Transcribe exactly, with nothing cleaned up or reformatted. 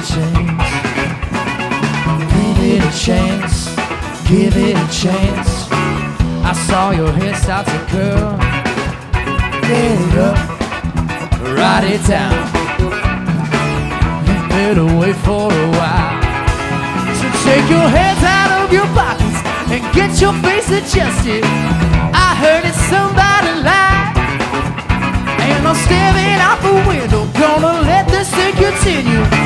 a chance. Give it a chance. Give it a chance. I saw your hair start to curl. Get it up, write it down. You better wait for a while. So take your hands out of your pockets and get your face adjusted. I heard it's somebody lie, and I'm staring out the window, gonna let this thing continue.